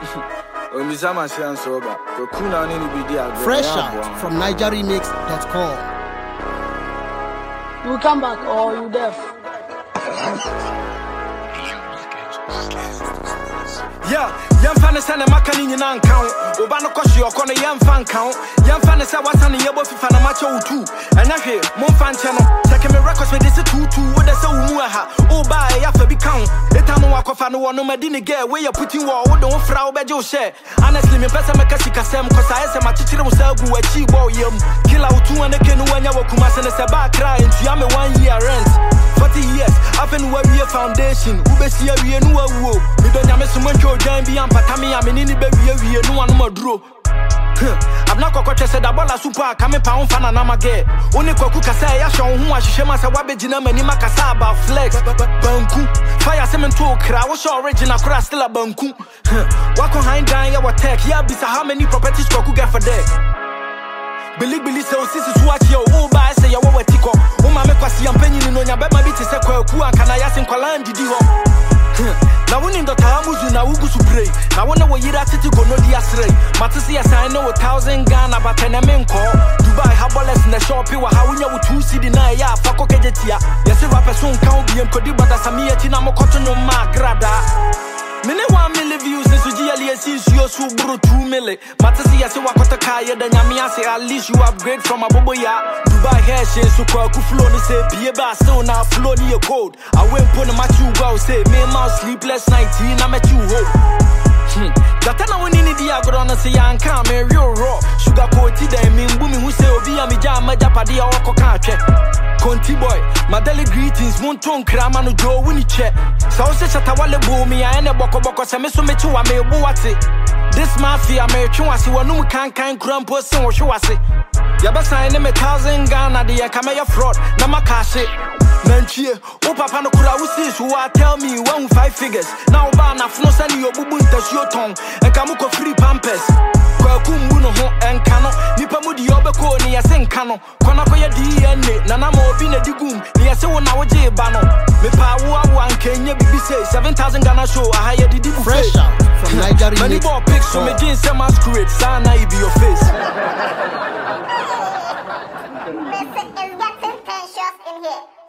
Fresh out from NigerRemix.com. You come back or you deaf? Yeah, young fan send a macani in count. Obano Koshi or Kona young fan count. Young fan is a wasan yabo fan macho too. And I hear Monfan channel. Taking me records with this 2-2 with the so muaha. Oh, by after be count. The time I walk no one no medini get where you're putting war. Don't frau bejo share. Honestly, me pesa makasika sem cause I said my teacher was a good cheap boy. Kill out 2 and a canoe when you walk and it's a back crying to yam 1 year rent. 40 years, I've been worried a foundation. Ubesi a we no wo. We don't have so much join be patami I'm in baby no one more draw. I'm not going to say that bola super come pound fan and I'm a gay. Only Koku Kasa ya show who I share my wabejina many makasaba flex. Banku fire cement to cra was original crash still a banku. Walk on hind down your tech, yeah, bisa how many properties Koku get for that. Billy so sis watch your buy say your what tick up. Uma make us young penny no nya bema bit say kwaku and kana yasin kwalan didi ho. Na woni ndo tamuzu na wugu supray. Na wona wo yira titi go no dia sray. Matisi assign no 1000 Ghana but na menko. Dubai haboles na shop wa ha wonya wo 2 cedi na ya fa kokejetia. Yesi rapper so nka obi enkodi bada sami ati na mokoto no ma grada. Mene 1 million views in Sujiali since you so bro 2 million. Matasi yesi wakota kaya da nyame ase at least you upgrade from aboboya. Dubai hair she so kwaku flow ni say pie ba still na flow ni your code. I went pon na machu go say me mouse sleepless night na met you hope. That na woni ni dia go na say anka me real raw. Sugar coated dem me mbumi hu say obi am jama japade ya okoka atwe. Conti boy, my daily greetings, Monton Krama no Joe Winnie check. So say Shatawale Bomi, I ain't a boko so me to a me buati. This mafia, me chuasi, one no can crumple so or show us it. Yabasa in 1,000 Ghana, the Akamaya fraud, Namakashi. Nanchie, O Papa no Kurausis, who are tell me 1 5 figures. Now Bana, no send your bubuntas your tongue, and Kamuko free pampers. Kwakumbuno and Kano, Nipamudi Obeko, near Sen Kano, Konakoya DNA, Nanamo Bina Digum, near Sewan Awaje Bano, Mepawa, 1 Kenya BBC, 7,000 Ghana show, I hired the Fresh out from NigerRemix.com. Many more pics from a jeans, some masquerade, Sana, be your face. Listen, it's getting tensions in here.